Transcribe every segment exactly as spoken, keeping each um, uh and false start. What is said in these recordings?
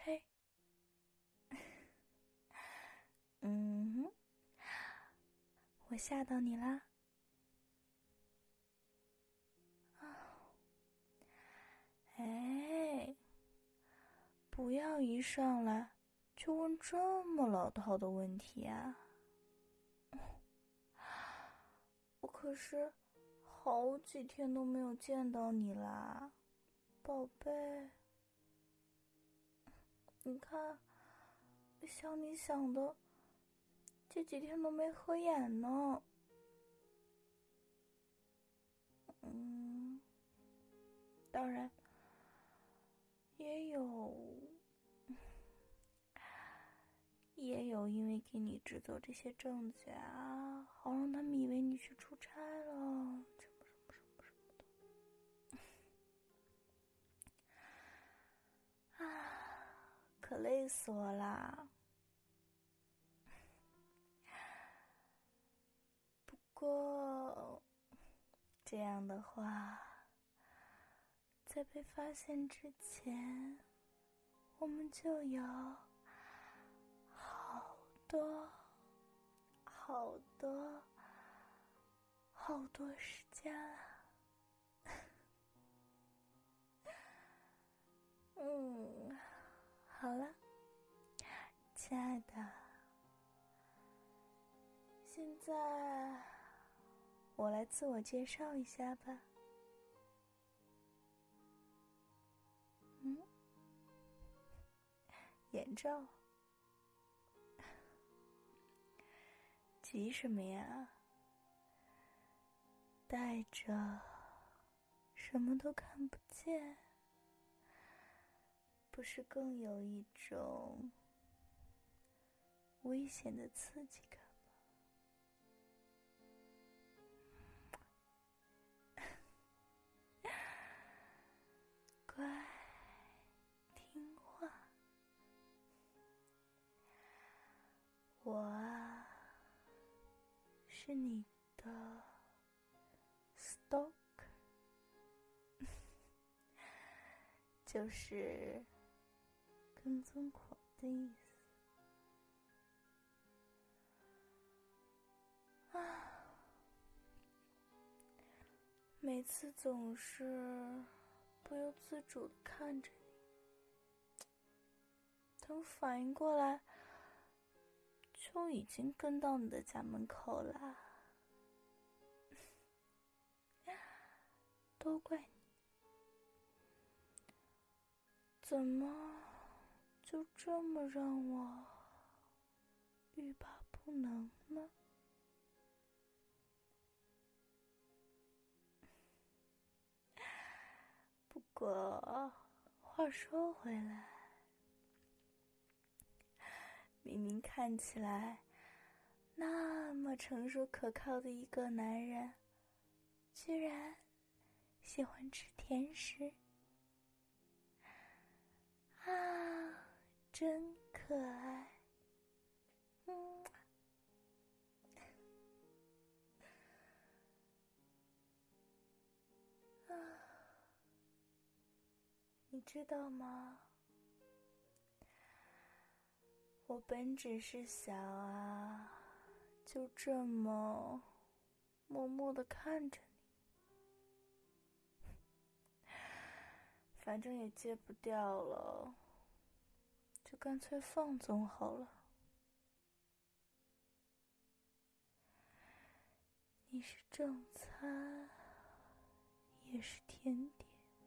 嘿，嗯哼，我吓到你啦？啊，哎，不要一上来就问这么老套的问题啊！我可是好几天都没有见到你啦，宝贝。你看，想你想的，这几天都没合眼呢。嗯，当然，也有，也有因为给你制作这些证据啊，好让他们以为你去出差了，什么什么什么什么的。啊，可累死我啦！不过，这样的话，在被发现之前，我们就有好多、好多、好多时间了。嗯，好了，亲爱的，现在我来自我介绍一下吧。嗯，眼罩，急什么呀？戴着，什么都看不见，不是更有一种危险的刺激感吗？乖，听话。我啊，是你的 stalker， 就是跟踪狂的意思。啊，每次总是不由自主地看着你，等反应过来，就已经跟到你的家门口了。都怪你，怎么就这么让我欲罢不能呢？不过话说回来，明明看起来那么成熟可靠的一个男人，居然喜欢吃甜食啊，真可爱。嗯，啊，你知道吗？我本只是想啊，就这么默默地看着你，反正也戒不掉了，就干脆放纵好了。你是正餐，也是甜点，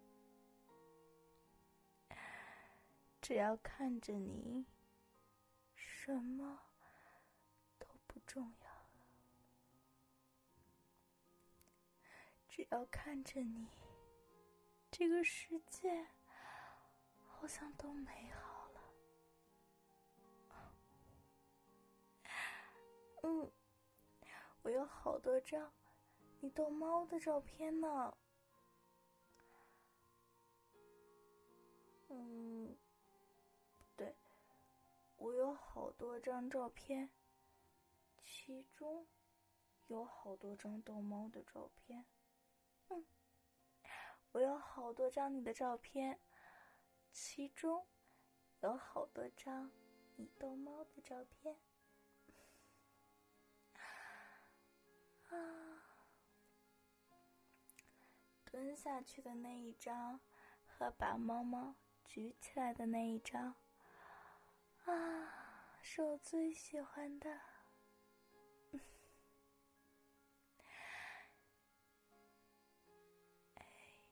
只要看着你，什么都不重要了。只要看着你，这个世界好像都美好了。嗯，我有好多张你逗猫的照片呢。嗯，不对，我有好多张照片，其中有好多张逗猫的照片。嗯，我有好多张你的照片，其中有好多张你逗猫的照片。啊，蹲下去的那一张和把猫猫举起来的那一张，啊，是我最喜欢的。哎，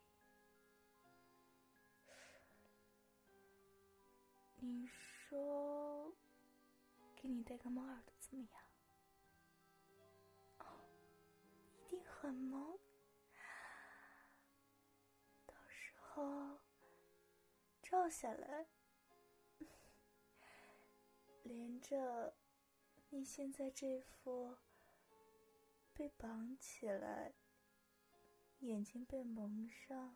你说给你戴个猫耳朵怎么样？哦，一定很萌。到时候照下来，连着你现在这副被绑起来，眼睛被蒙上，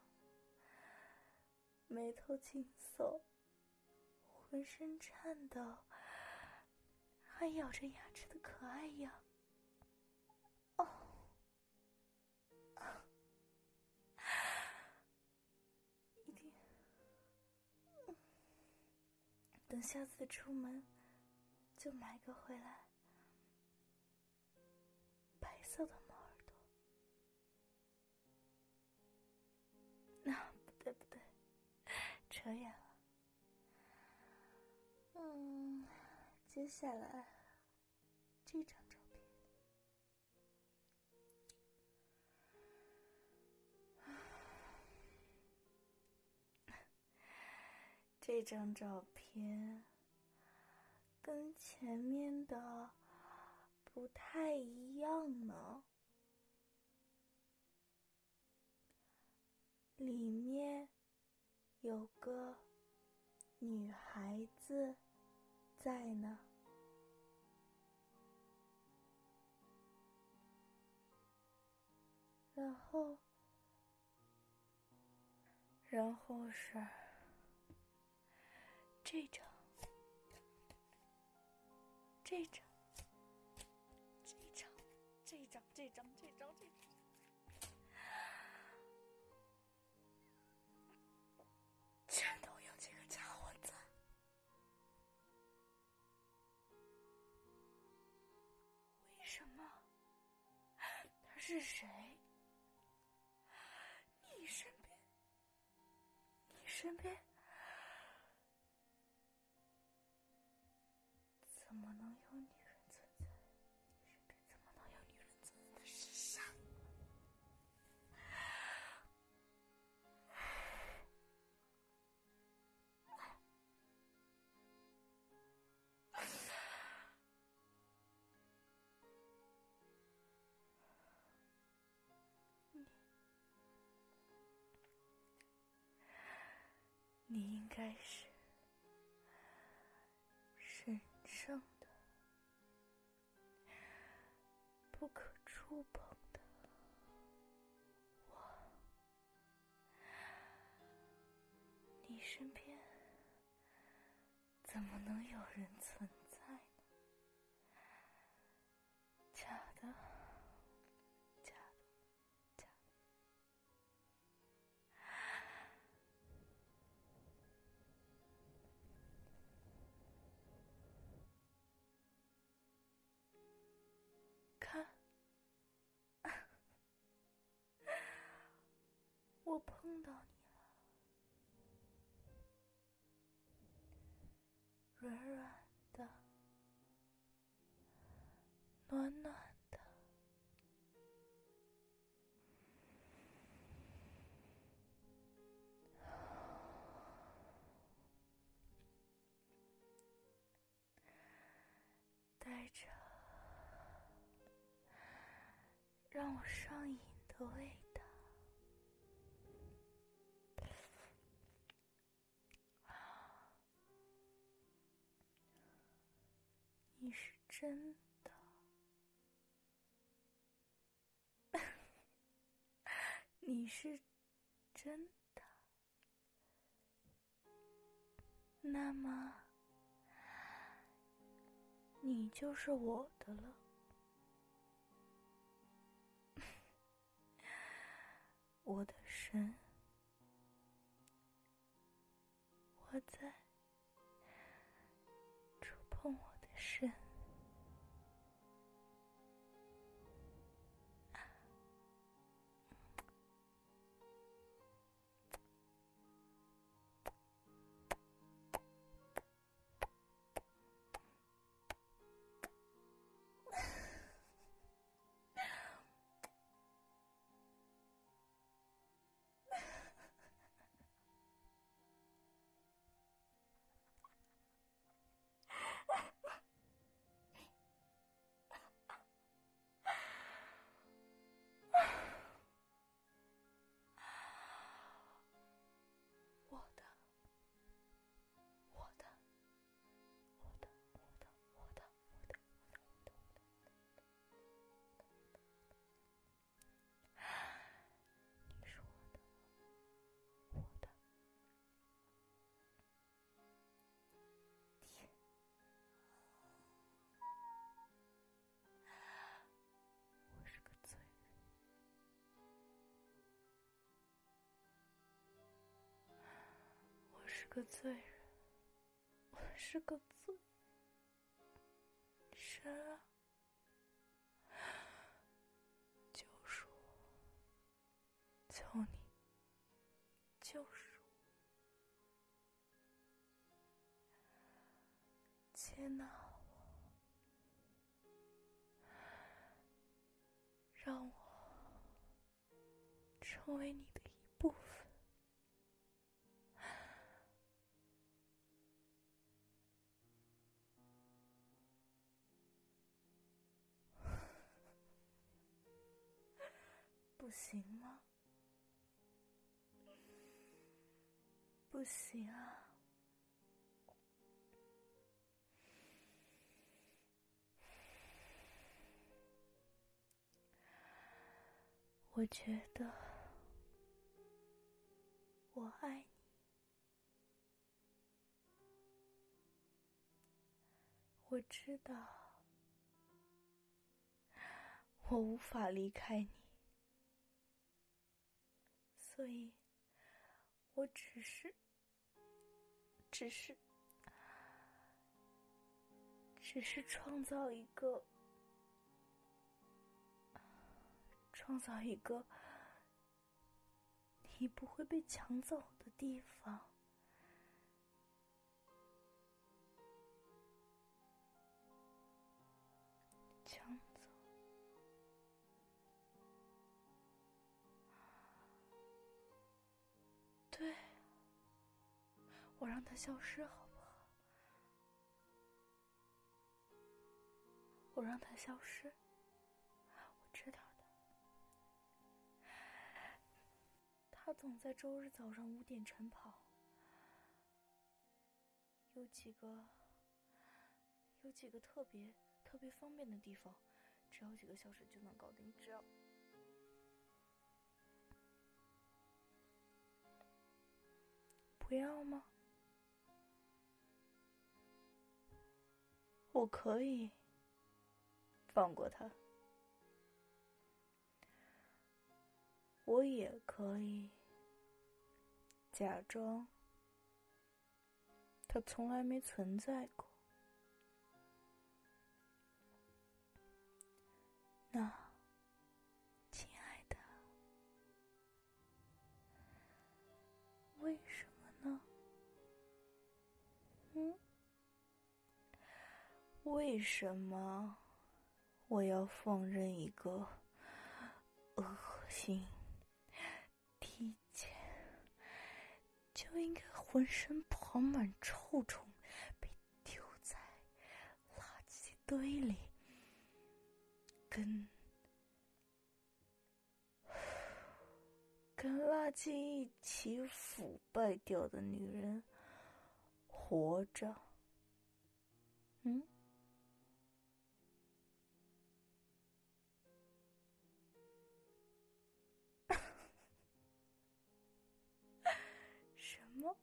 眉头紧锁，浑身颤抖，还咬着牙齿的可爱样。哦，一定。等下次出门就买个回来，白色的猫耳朵。啊，不对不对，扯远了。嗯，接下来这张照片，这张照片跟前面的不太一样呢。里面有个女孩子在呢。然后，然后是这张，这张，这张，这张，这张，这张，这张。全都有这个家伙在。为什么？他是谁？你身边，你身边怎么能有女人存在？你身边怎么能有女人存在的世上？你应该是神圣的、不可触碰的。我，你身边怎么能有人存在呢？假的，假的，假的。看，我碰到你了，软软的，暖暖的，带着让我上瘾的味道。你是真的，你是真的，那么你就是我的了。我的神，我在碰我的身。我是个罪人，我是个罪人。神啊，救赎我！求你救赎我，接纳我，让我成为你的一部分。不行吗？不行啊！我觉得我爱你，我知道我无法离开你，所以我只是只是只是创造一个创造一个你不会被抢走的地方。抢走？对，我让它消失好不好？我让它消失，我知道的。他总在周日早上五点晨跑，有几个有几个特别特别方便的地方，只要几个小时就能搞定。只要不要吗？我可以放过他，我也可以假装他从来没存在过。那，亲爱的，为什么呢？嗯？为什么我要放任一个恶心、低贱，就应该浑身跑满臭虫，被丢在垃圾堆里，跟跟垃圾一起腐败掉的女人活着？嗯？什么？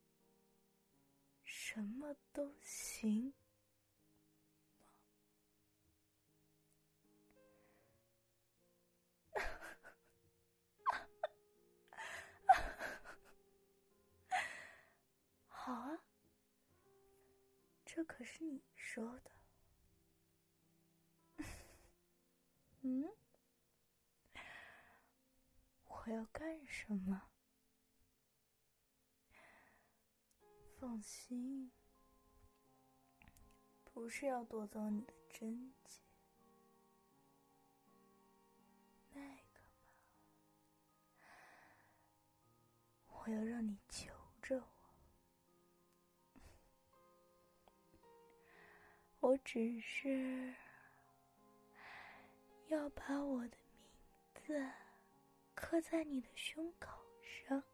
什么都行？好啊， 这可是你说的。嗯？我要干什么？放心，不是要夺走你的贞洁，那个嘛，我要让你求着我。我只是要把我的名字刻在你的胸口上。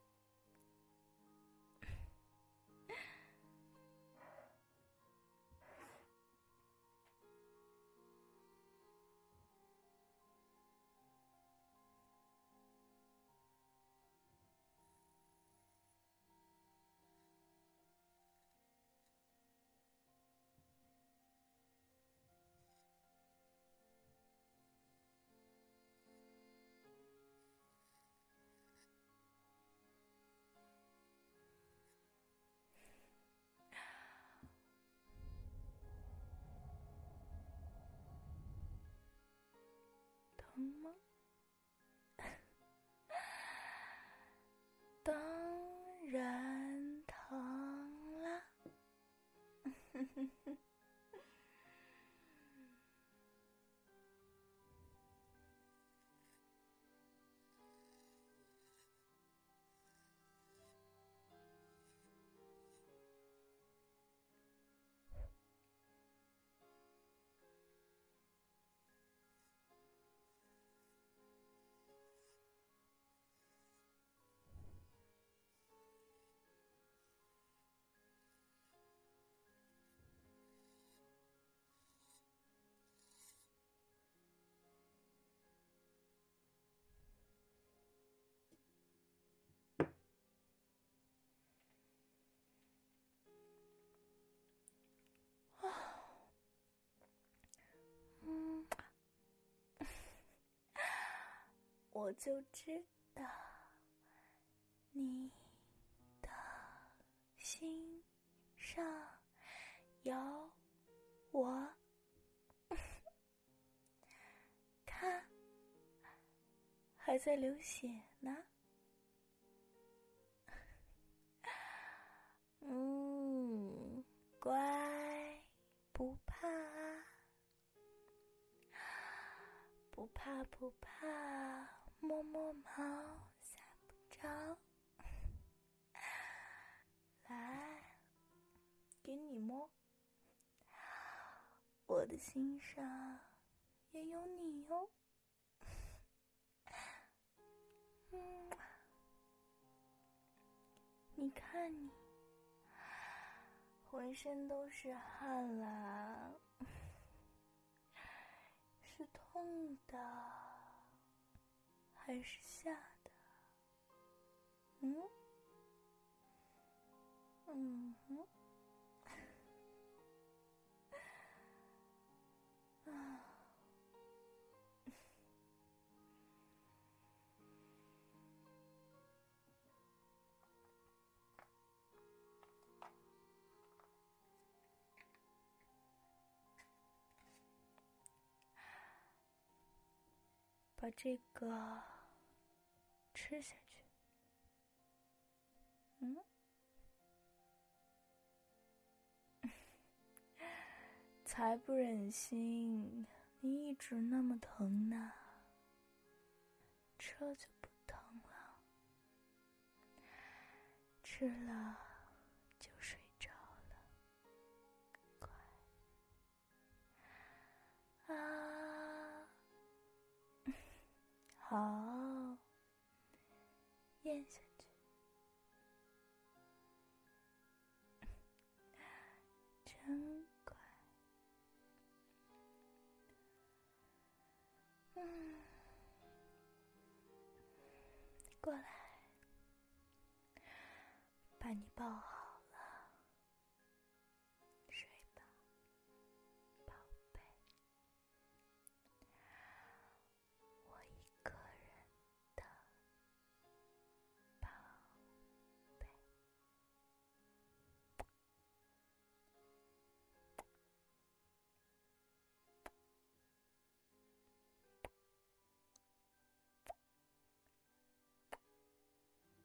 疼吗？当然疼啦。嗯，我就知道你的心上有我。看，还在流血呢。嗯，乖，不怕，不怕不怕，摸摸毛吓不着。来，给你摸，我的心上也有你哦。嗯，你看你，浑身都是汗啦，是痛的还是吓的？嗯？嗯哼。啊。把这个吃下去。嗯？才不忍心你一直那么疼呢，这就不疼了，吃了就睡着了，乖啊。好，咽下去，真乖。嗯，过来，把你抱好。